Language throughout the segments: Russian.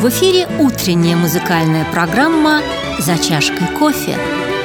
В эфире утренняя музыкальная программа «За чашкой кофе».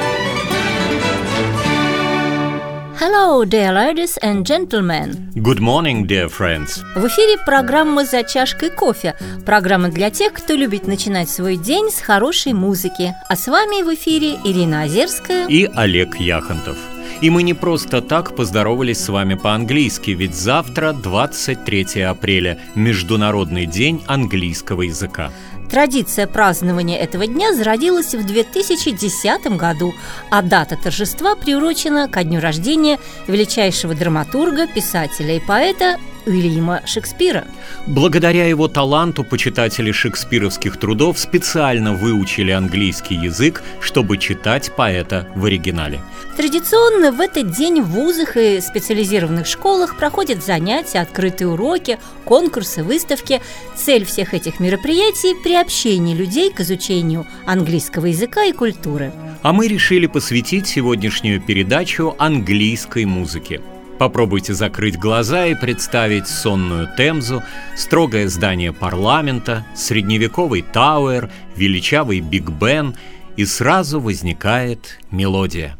Hello, dear ladies and gentlemen. Good morning, dear friends. В эфире программа «За чашкой кофе». Программа для тех, кто любит начинать свой день с хорошей музыки. А с вами в эфире Ирина Озерская и Олег Яхонтов. И мы не просто так поздоровались с вами по-английски, ведь завтра 23 апреля, Международный день английского языка. Традиция празднования этого дня зародилась в 2010 году, а дата торжества приурочена ко дню рождения величайшего драматурга, писателя и поэта Уильяма Шекспира. Благодаря его таланту почитатели шекспировских трудов специально выучили английский язык, чтобы читать поэта в оригинале. Традиционно в этот день в вузах и специализированных школах проходят занятия, открытые уроки, конкурсы, выставки. Цель всех этих мероприятий – приобщение людей к изучению английского языка и культуры. А мы решили посвятить сегодняшнюю передачу английской музыке. Попробуйте закрыть глаза и представить сонную Темзу, строгое здание парламента, средневековый Тауэр, величавый Биг Бен, и сразу возникает мелодия.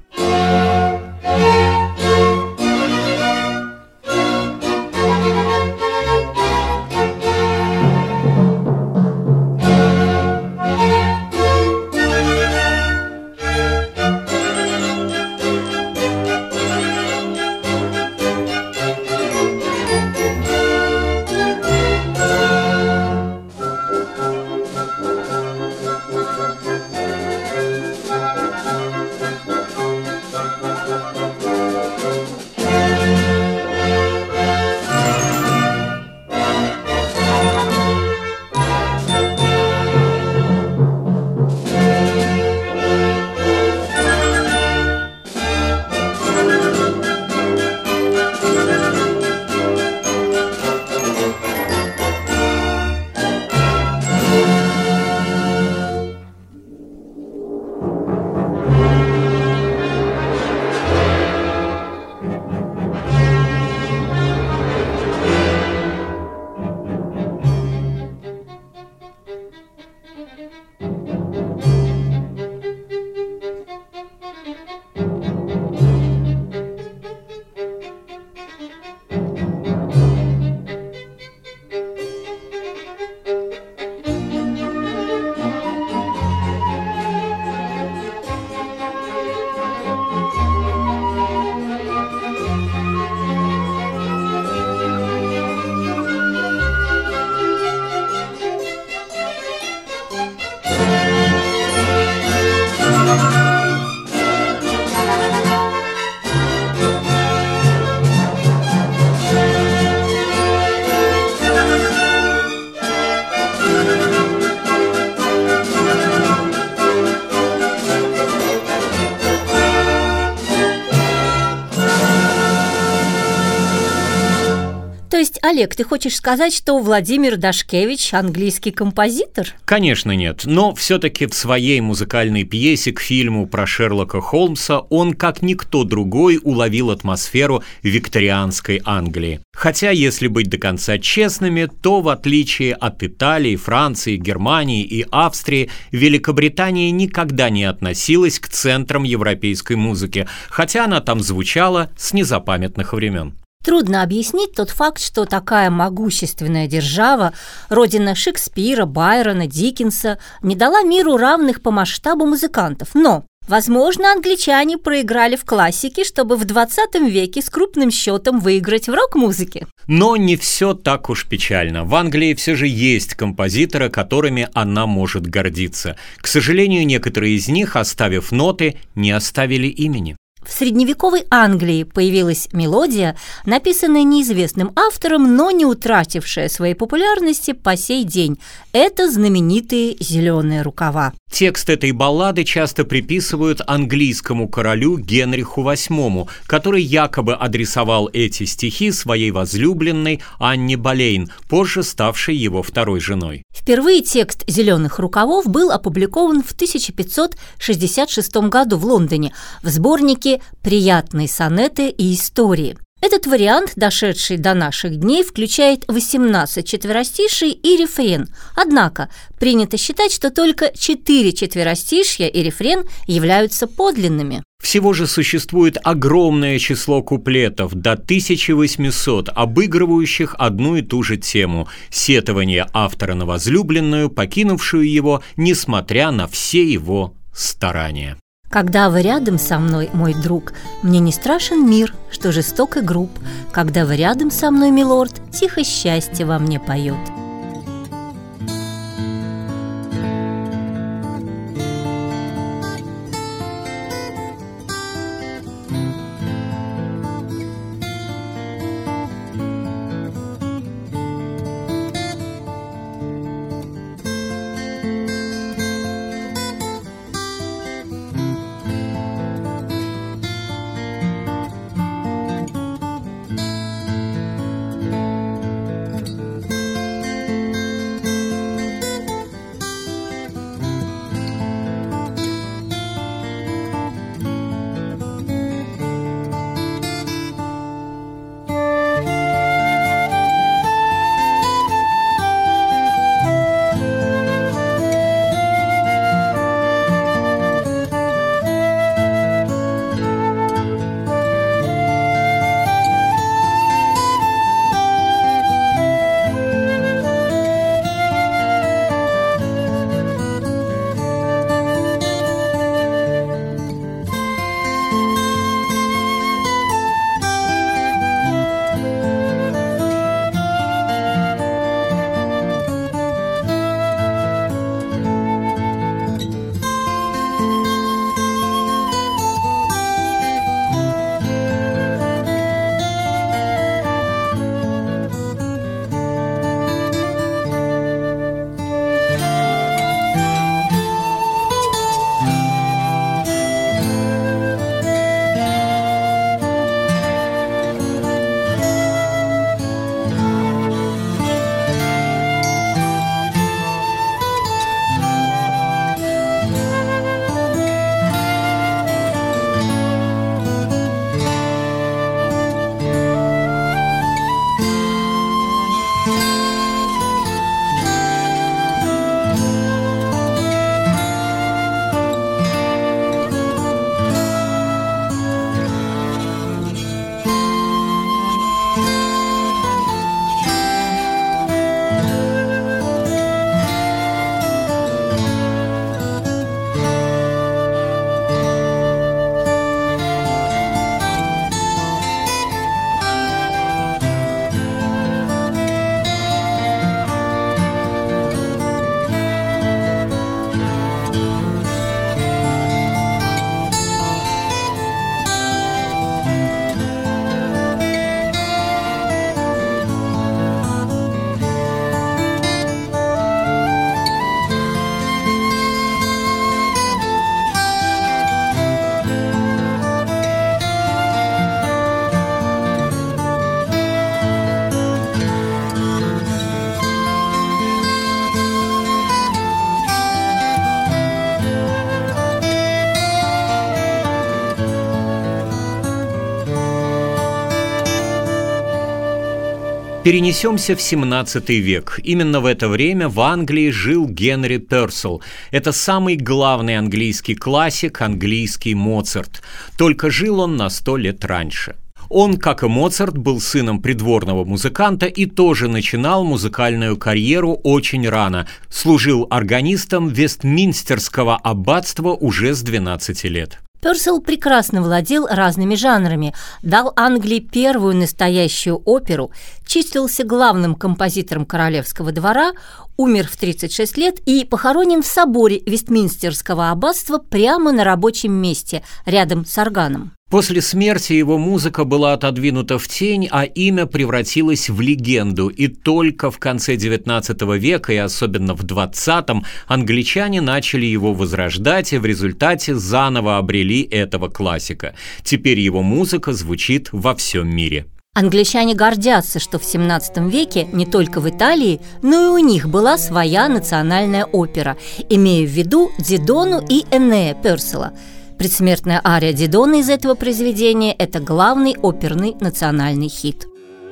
То есть, Олег, ты хочешь сказать, что Владимир Дашкевич английский композитор? Конечно нет, но все-таки в своей музыкальной пьесе к фильму про Шерлока Холмса он, как никто другой, уловил атмосферу викторианской Англии. Хотя, если быть до конца честными, то в отличие от Италии, Франции, Германии и Австрии, Великобритания никогда не относилась к центрам европейской музыки, хотя она там звучала с незапамятных времен. Трудно объяснить тот факт, что такая могущественная держава, родина Шекспира, Байрона, Диккенса, не дала миру равных по масштабу музыкантов. Но, возможно, англичане проиграли в классике, чтобы в 20 веке с крупным счетом выиграть в рок-музыке. Но не все так уж печально. В Англии все же есть композиторы, которыми она может гордиться. К сожалению, некоторые из них, оставив ноты, не оставили имени. В средневековой Англии появилась мелодия, написанная неизвестным автором, но не утратившая своей популярности по сей день. Это знаменитые «Зеленые рукава». Текст этой баллады часто приписывают английскому королю Генриху VIII, который якобы адресовал эти стихи своей возлюбленной Анне Болейн, позже ставшей его второй женой. Впервые текст «Зеленых рукавов» был опубликован в 1566 году в Лондоне в сборнике «Приятные сонеты и истории». Этот вариант, дошедший до наших дней, включает 18 четверостиший и рефрен. Однако принято считать, что только 4 четверостишья и рефрен являются подлинными. Всего же существует огромное число куплетов, до 1800, обыгрывающих одну и ту же тему – сетование автора на возлюбленную, покинувшую его, несмотря на все его старания. Когда вы рядом со мной, мой друг, мне не страшен мир, что жесток и груб. Когда вы рядом со мной, милорд, тихо счастье во мне поет. Перенесемся в 17 век. Именно в это время в Англии жил Генри Пёрселл. Это самый главный английский классик, английский Моцарт. Только жил он на 100 лет раньше. Он, как и Моцарт, был сыном придворного музыканта и тоже начинал музыкальную карьеру очень рано. Служил органистом Вестминстерского аббатства уже с 12 лет. Пёрселл прекрасно владел разными жанрами, дал Англии первую настоящую оперу, числился главным композитором королевского двора, умер в 36 лет и похоронен в соборе Вестминстерского аббатства прямо на рабочем месте, рядом с органом. После смерти его музыка была отодвинута в тень, а имя превратилось в легенду, и только в конце XIX века, и особенно в XX, англичане начали его возрождать и в результате заново обрели этого классика. Теперь его музыка звучит во всем мире. Англичане гордятся, что в XVII веке не только в Италии, но и у них была своя национальная опера, имея в виду Дидону и Энея Пёрселла. Предсмертная ария Дидона из этого произведения – это главный оперный национальный хит.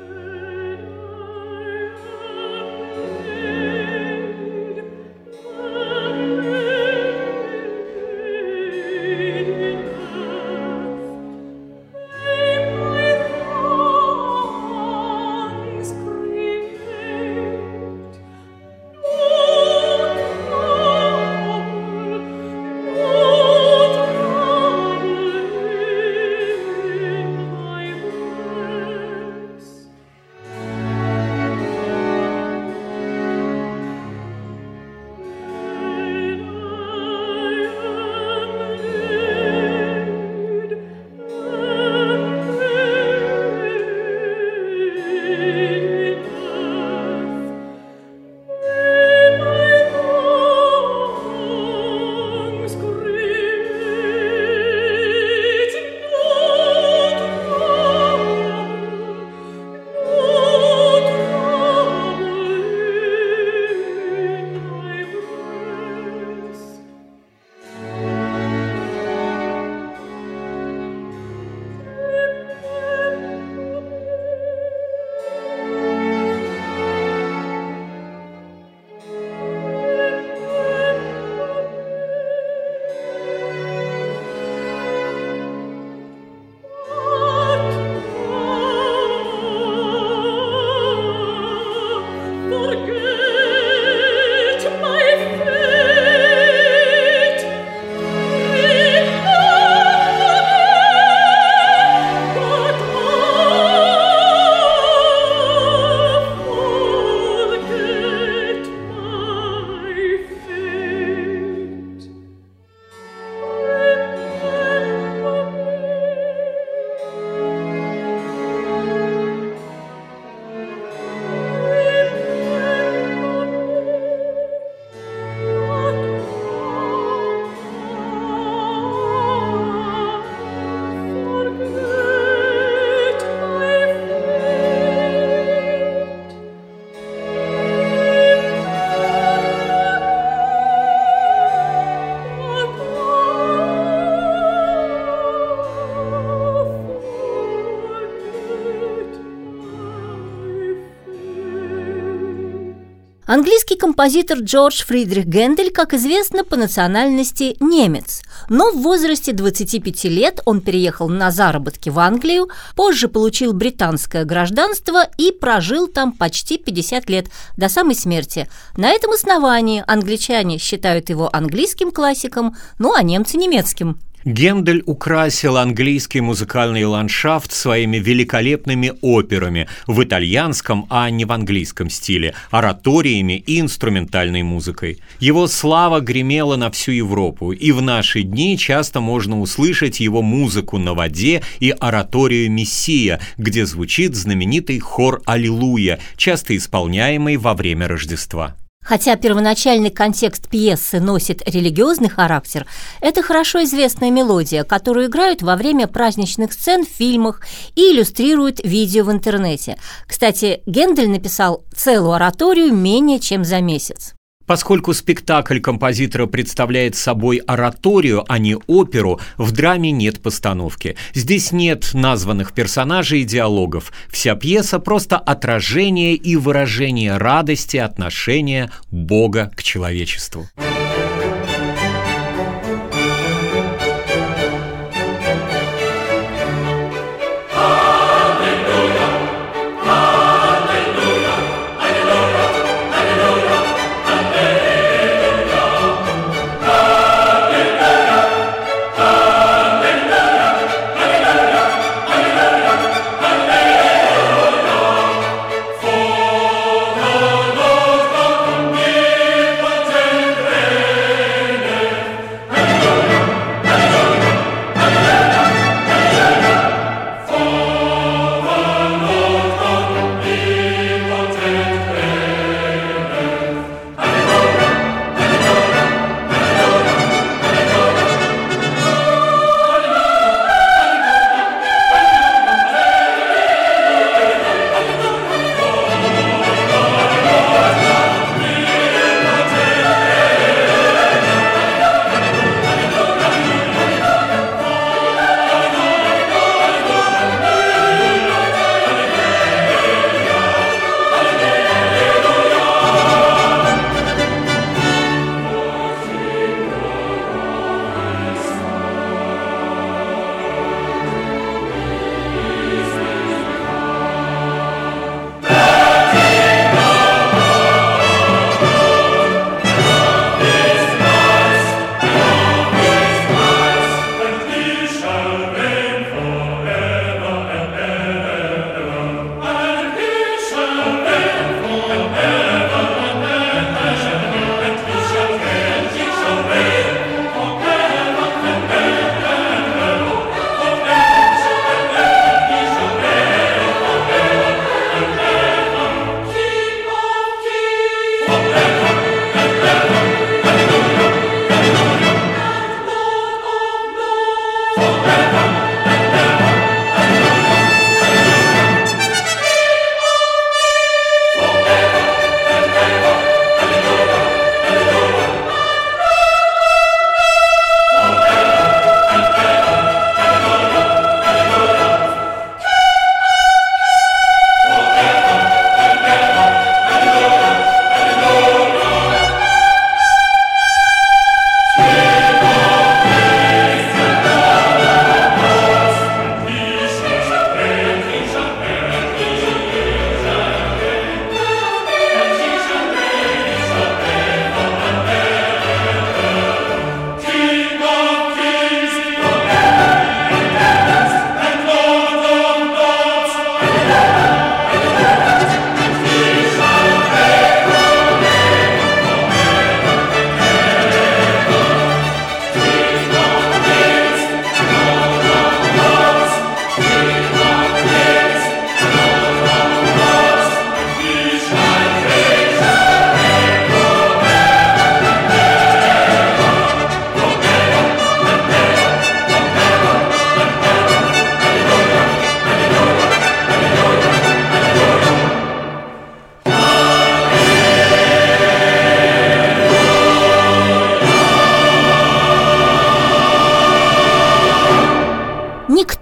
Английский композитор Джордж Фридрих Гендель, как известно, по национальности немец. Но в возрасте 25 лет он переехал на заработки в Англию, позже получил британское гражданство и прожил там почти 50 лет, до самой смерти. На этом основании англичане считают его английским классиком, ну а немцы – немецким. Гендель украсил английский музыкальный ландшафт своими великолепными операми в итальянском, а не в английском стиле, ораториями и инструментальной музыкой. Его слава гремела на всю Европу, и в наши дни часто можно услышать его музыку на воде и ораторию «Мессия», где звучит знаменитый хор «Аллилуйя», часто исполняемый во время Рождества. Хотя первоначальный контекст пьесы носит религиозный характер, это хорошо известная мелодия, которую играют во время праздничных сцен в фильмах и иллюстрируют видео в интернете. Кстати, Гендель написал целую ораторию менее чем за месяц. Поскольку спектакль композитора представляет собой ораторию, а не оперу, в драме нет постановки. Здесь нет названных персонажей и диалогов. Вся пьеса – просто отражение и выражение радости отношения Бога к человечеству.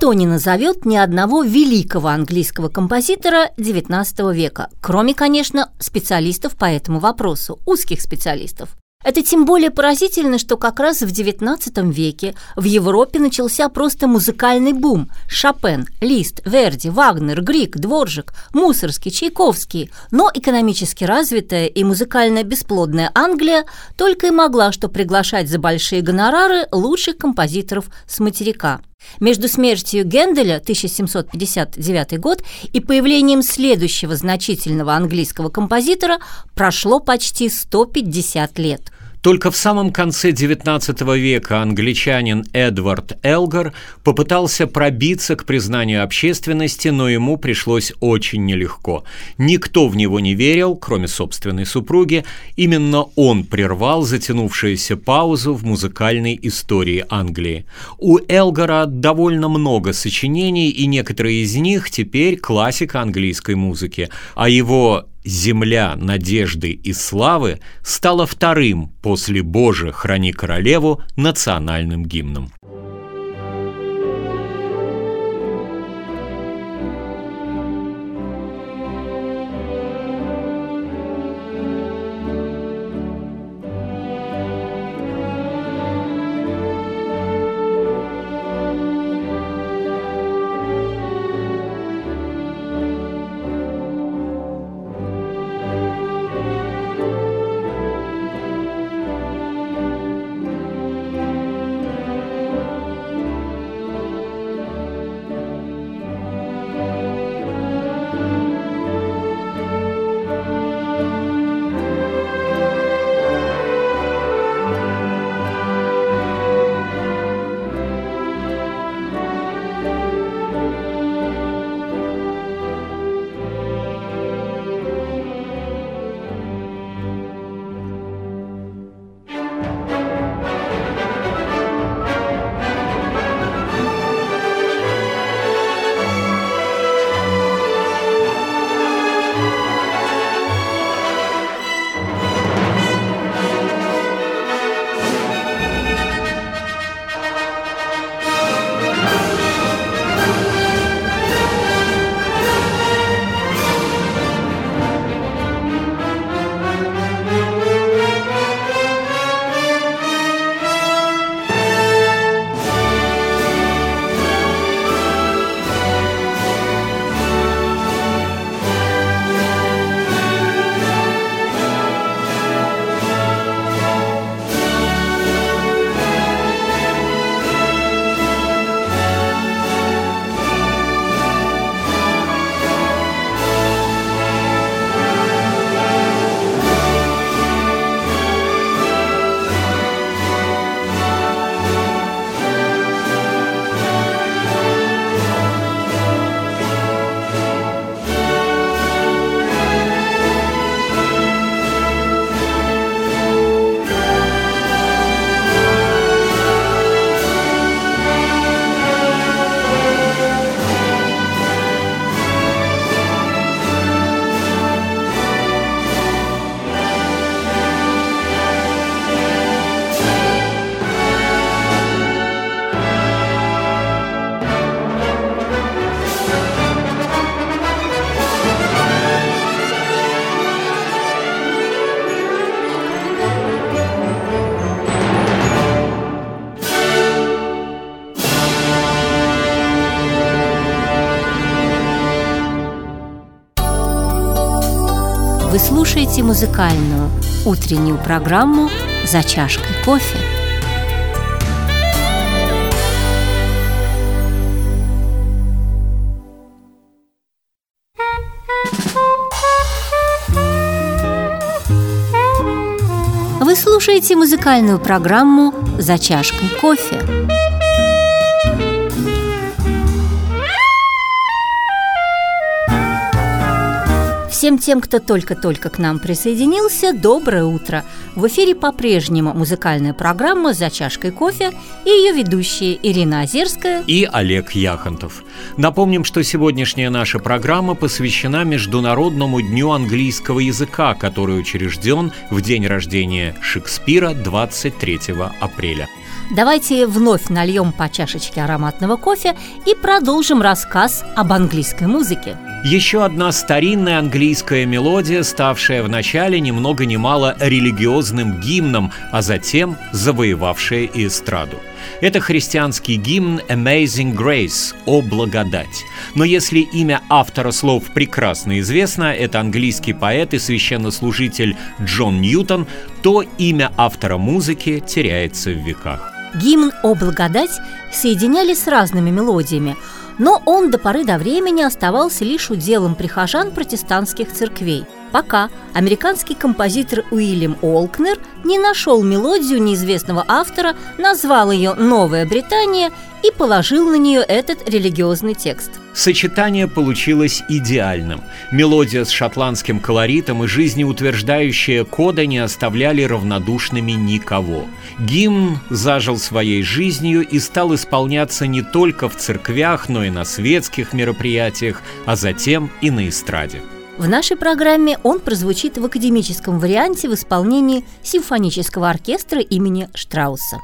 никто не назовет ни одного великого английского композитора XIX века, кроме, конечно, специалистов по этому вопросу, узких специалистов. Это тем более поразительно, что как раз в XIX веке в Европе начался просто музыкальный бум. Шопен, Лист, Верди, Вагнер, Грик, Дворжак, Мусорский, Чайковский. Но экономически развитая и музыкально бесплодная Англия только и могла что приглашать за большие гонорары лучших композиторов с материка. Между смертью Генделя, 1759 год, и появлением следующего значительного английского композитора прошло почти 150 лет. Только в самом конце XIX века англичанин Эдвард Элгар попытался пробиться к признанию общественности, но ему пришлось очень нелегко. Никто в него не верил, кроме собственной супруги. Именно он прервал затянувшуюся паузу в музыкальной истории Англии. У Элгара довольно много сочинений, и некоторые из них теперь классика английской музыки, а его «Земля надежды и славы» стала вторым после «Боже, храни королеву» национальным гимном. Вы слушаете музыкальную утреннюю программу «За чашкой кофе». Вы слушаете музыкальную программу «За чашкой кофе». Всем тем, кто только-только к нам присоединился, доброе утро! В эфире по-прежнему музыкальная программа «За чашкой кофе» и ее ведущие Ирина Озерская и Олег Яхонтов. Напомним, что сегодняшняя наша программа посвящена Международному дню английского языка, который учрежден в день рождения Шекспира 23 апреля. Давайте вновь нальем по чашечке ароматного кофе и продолжим рассказ об английской музыке. Еще одна старинная английская мелодия, ставшая в начале ни много ни мало религиозным гимном, а затем завоевавшая и эстраду. Это христианский гимн «Amazing Grace» – «О благодать». Но если имя автора слов прекрасно известно, это английский поэт и священнослужитель Джон Ньютон, то имя автора музыки теряется в веках. Гимн «О благодать» соединяли с разными мелодиями, но он до поры до времени оставался лишь уделом прихожан протестантских церквей, пока американский композитор Уильям Олкнер не нашел мелодию неизвестного автора, назвал ее «Новая Британия» и положил на нее этот религиозный текст. Сочетание получилось идеальным. Мелодия с шотландским колоритом и жизнеутверждающая кода не оставляли равнодушными никого. Гимн зажил своей жизнью и стал исполняться не только в церквях, но и на светских мероприятиях, а затем и на эстраде. В нашей программе он прозвучит в академическом варианте в исполнении симфонического оркестра имени Штрауса.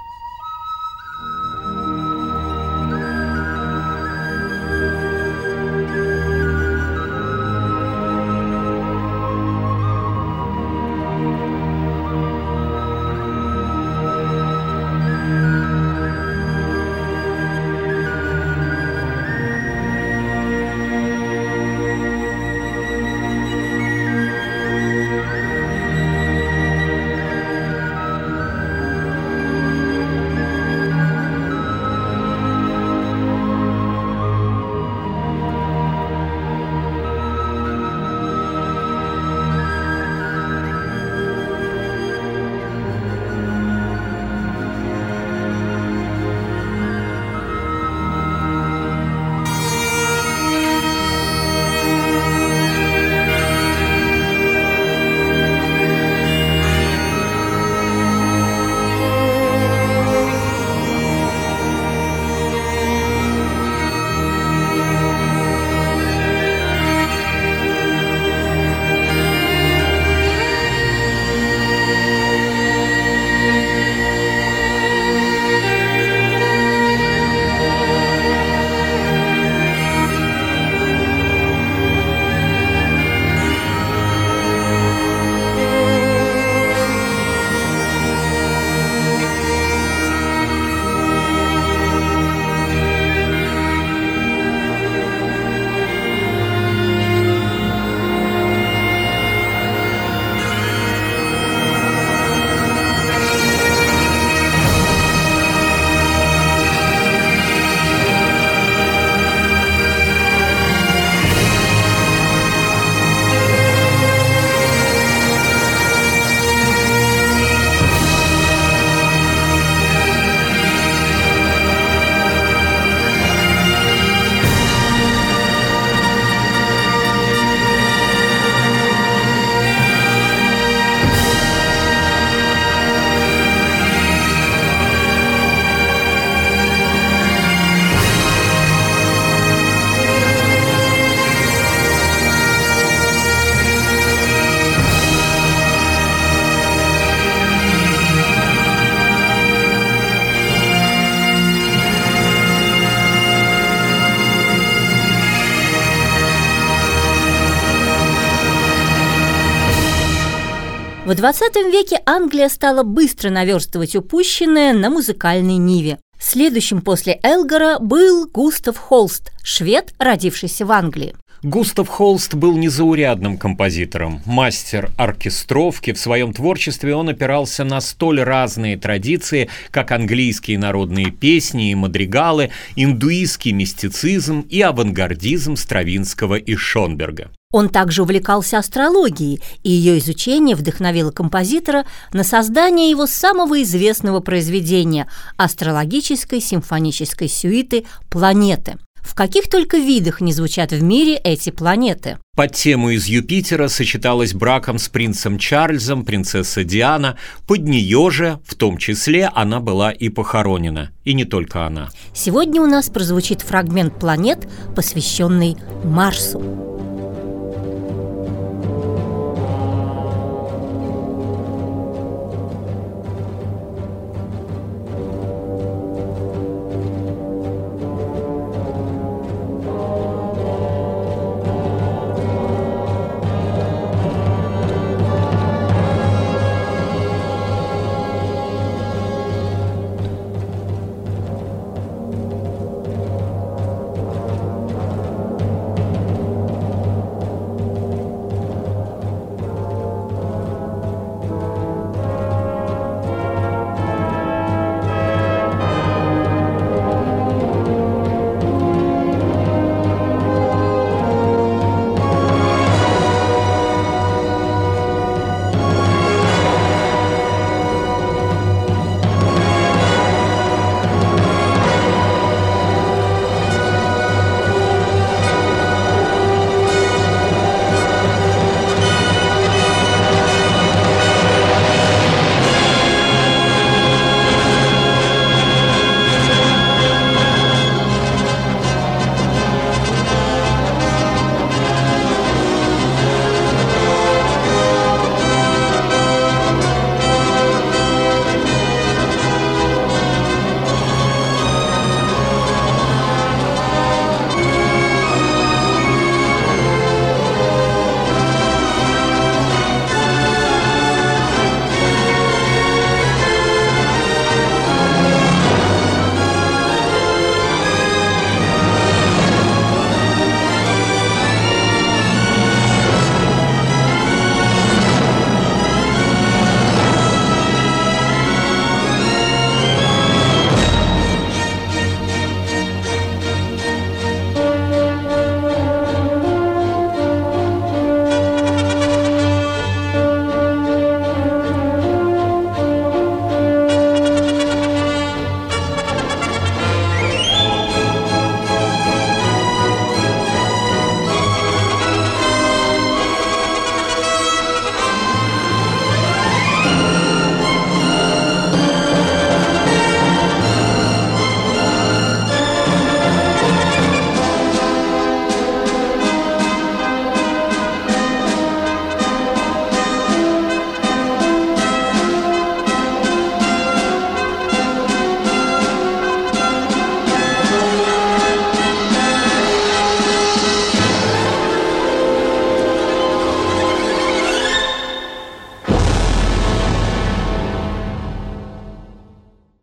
В 20 веке Англия стала быстро наверстывать упущенное на музыкальной ниве. Следующим после Элгара был Густав Холст, швед, родившийся в Англии. Густав Холст был незаурядным композитором, мастер оркестровки. В своем творчестве он опирался на столь разные традиции, как английские народные песни и мадригалы, индуистский мистицизм и авангардизм Стравинского и Шонберга. Он также увлекался астрологией, и ее изучение вдохновило композитора на создание его самого известного произведения – астрологической симфонической сюиты «Планеты». В каких только видах не звучат в мире эти планеты. Под тему из Юпитера сочеталась браком с принцем Чарльзом принцесса Диана. Под нее же, в том числе, она была и похоронена. И не только она. Сегодня у нас прозвучит фрагмент планет, посвященный Марсу.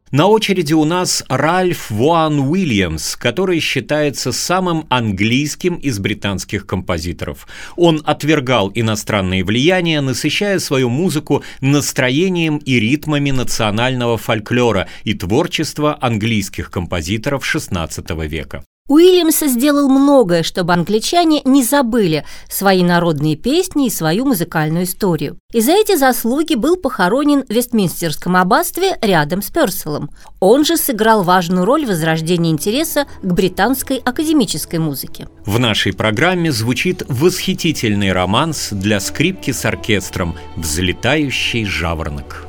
На очереди у нас Ральф Вуан Уильямс, который считается самым английским из британских композиторов. Он отвергал иностранные влияния, насыщая свою музыку настроением и ритмами национального фольклора и творчества английских композиторов XVI века. Уильямс сделал многое, чтобы англичане не забыли свои народные песни и свою музыкальную историю. И за эти заслуги был похоронен в Вестминстерском аббатстве рядом с Пёрселлом. Он же сыграл важную роль в возрождении интереса к британской академической музыке. В нашей программе звучит восхитительный романс для скрипки с оркестром «Взлетающий жаворонок».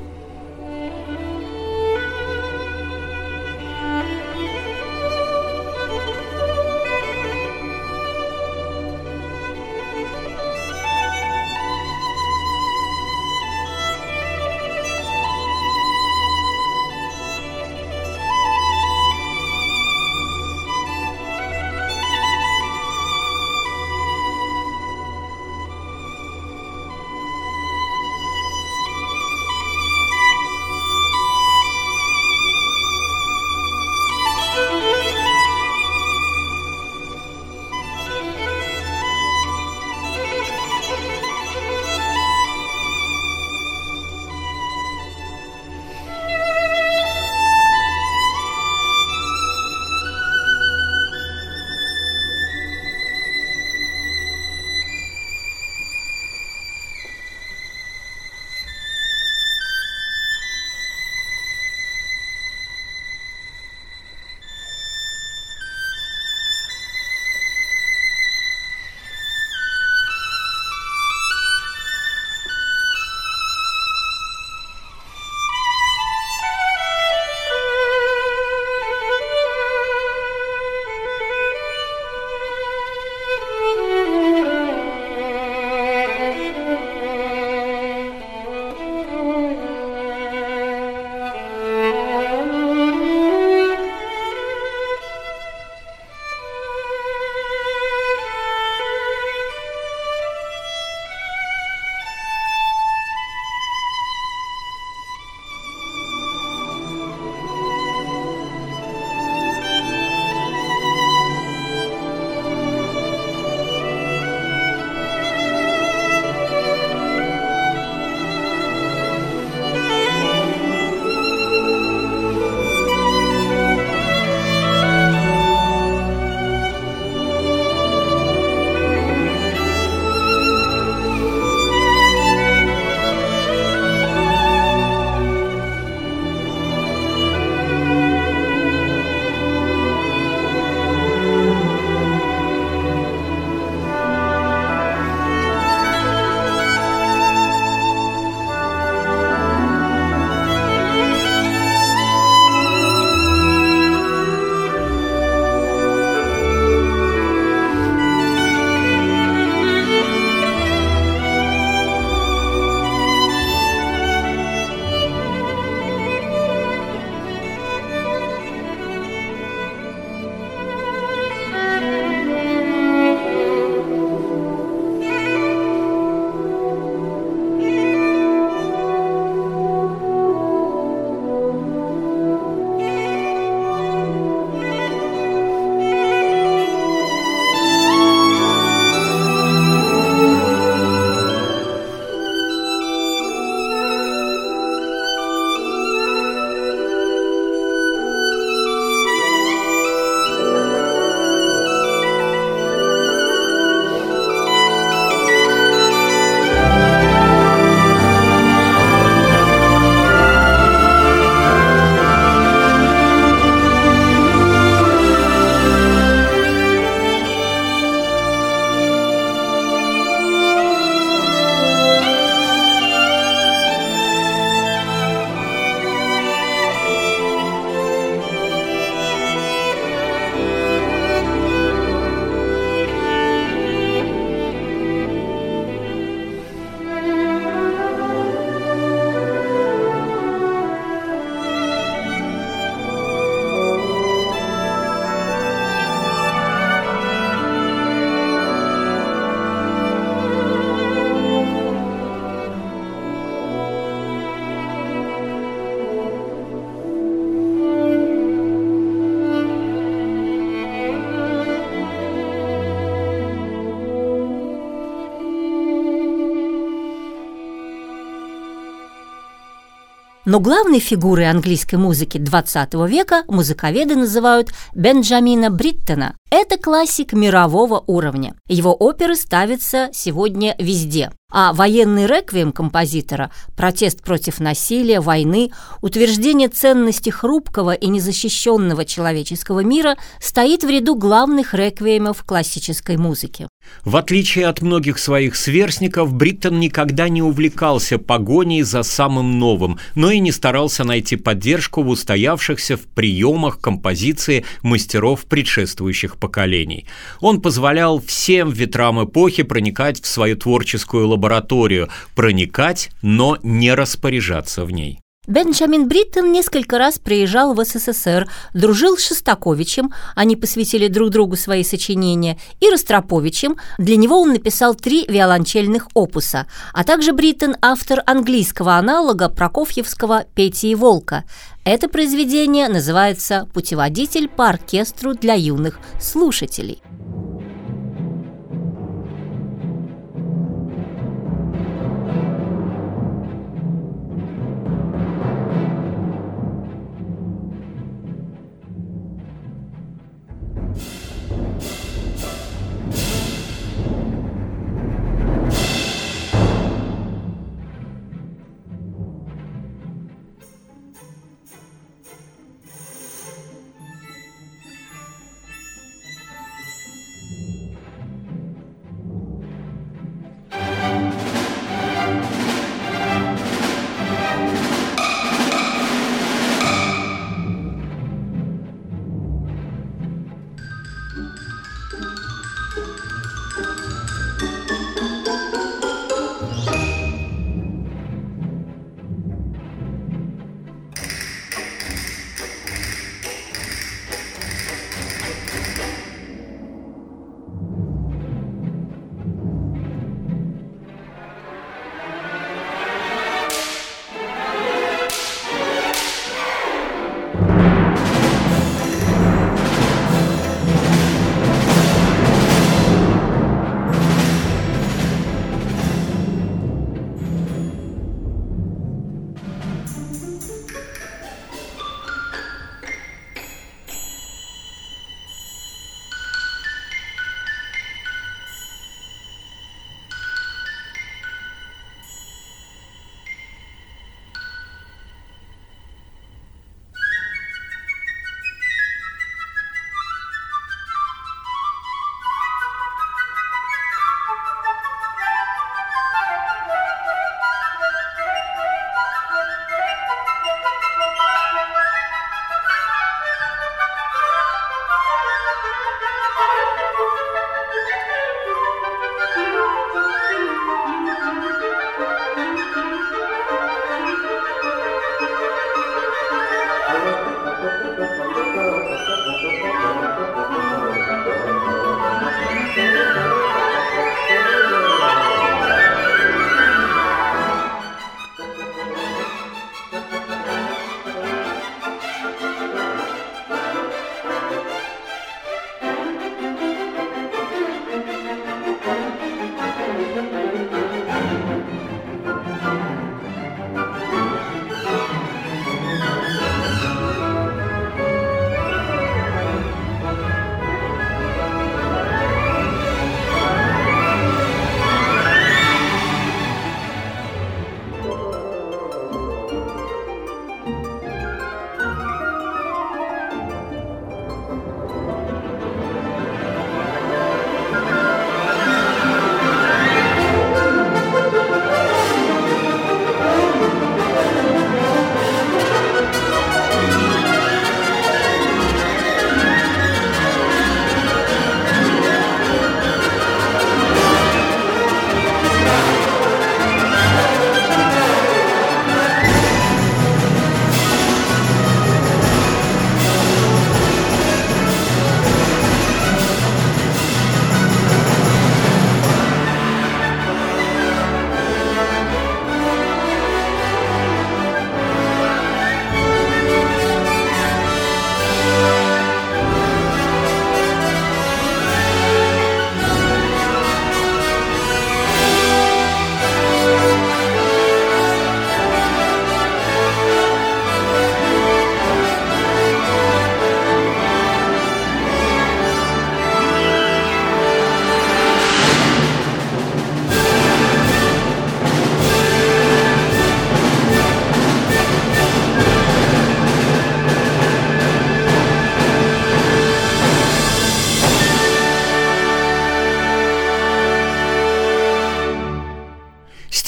Но главной фигурой английской музыки XX века музыковеды называют Бенджамина Бриттона. Это классик мирового уровня. Его оперы ставятся сегодня везде. А военный реквием композитора, протест против насилия, войны, утверждение ценности хрупкого и незащищенного человеческого мира стоит в ряду главных реквиемов классической музыки. В отличие от многих своих сверстников, Бриттон никогда не увлекался погоней за самым новым, но и не старался найти поддержку в устоявшихся в приемах композиции мастеров предшествующих поколений. Он позволял всем ветрам эпохи проникать в свою творческую лабораторию, проникать, но не распоряжаться в ней. Бенджамин Бриттон несколько раз приезжал в СССР, дружил с Шостаковичем, они посвятили друг другу свои сочинения, и Ростроповичем, для него он написал 3 виолончельных опуса, а также Бриттон – автор английского аналога прокофьевского «Пети и волка». Это произведение называется «Путеводитель по оркестру для юных слушателей».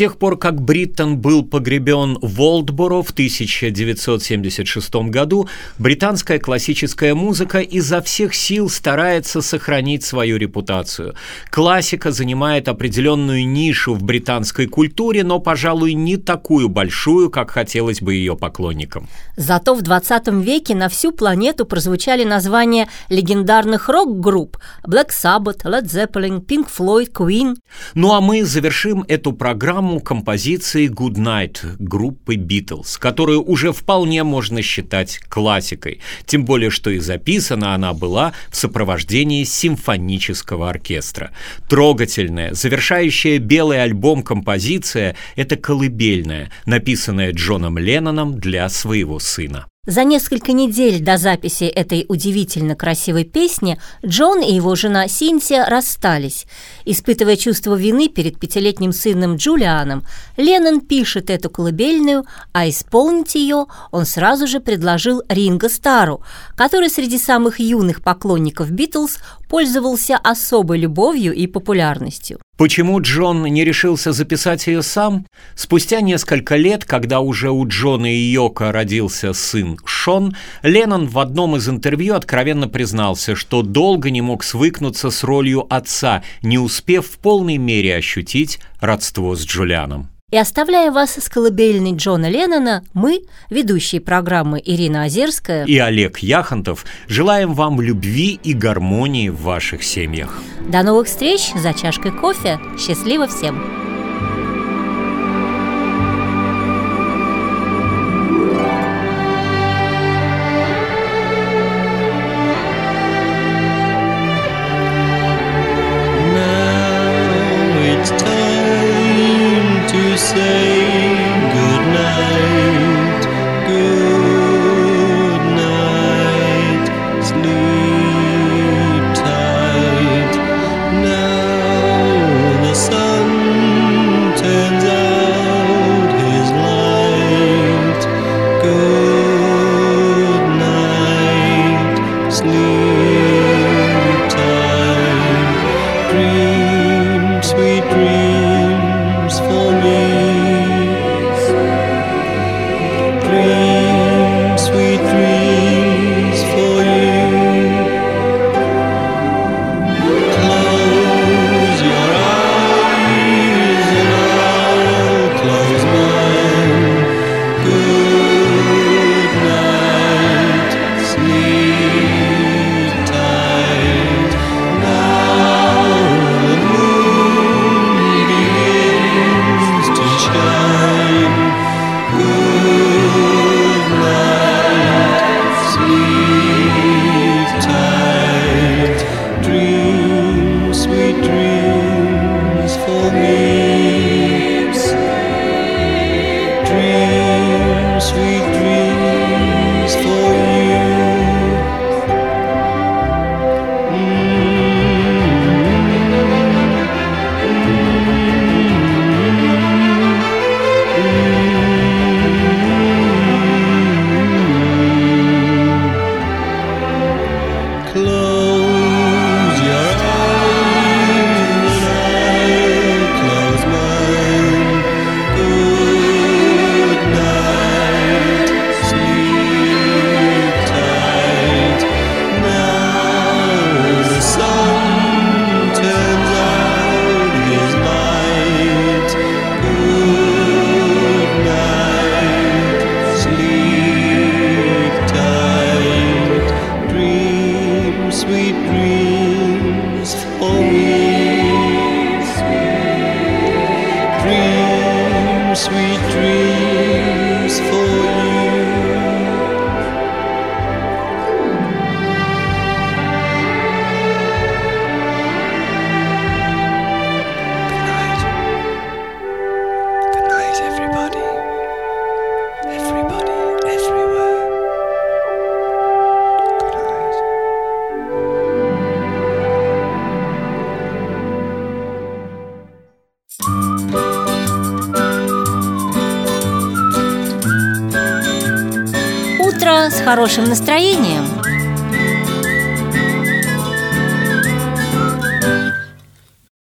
тех пор, как Бриттон был погребен в Олдборо в 1976 году, британская классическая музыка изо всех сил старается сохранить свою репутацию. Классика занимает определенную нишу в британской культуре, но, пожалуй, не такую большую, как хотелось бы ее поклонникам. Зато в 20 веке на всю планету прозвучали названия легендарных рок-групп Black Sabbath, Led Zeppelin, Pink Floyd, Queen. Ну а мы завершим эту программу композицией Good Night группы Beatles, которую уже вполне можно считать классикой. Тем более, что и записана она была в сопровождении симфонического оркестра. Трогательная, завершающая белый альбом композиция – это колыбельная, написанная Джоном Ленноном для своего сына. За несколько недель до записи этой удивительно красивой песни Джон и его жена Синтия расстались. Испытывая чувство вины перед 5-летним сыном Джулианом, Леннон пишет эту колыбельную, а исполнить ее он сразу же предложил Ринго Старру, который среди самых юных поклонников Битлз пользовался особой любовью и популярностью. Почему Джон не решился записать ее сам? Спустя несколько лет, когда уже у Джона и Йоко родился сын Шон, Леннон в одном из интервью откровенно признался, что долго не мог свыкнуться с ролью отца, не успев в полной мере ощутить родство с Джулианом. И оставляя вас с колыбельной Джона Леннона, мы, ведущие программы Ирина Озерская и Олег Яхонтов, желаем вам любви и гармонии в ваших семьях. До новых встреч за чашкой кофе. Счастливо всем! Say good night, good night, sleep tight. Now the sun turns out his light. Good night, sleep tight. Dream, sweet dreams for me. Sweet dreams for you. Good night. Good night, everybody. Everybody, everywhere. Good night. Утро с хорошим настроением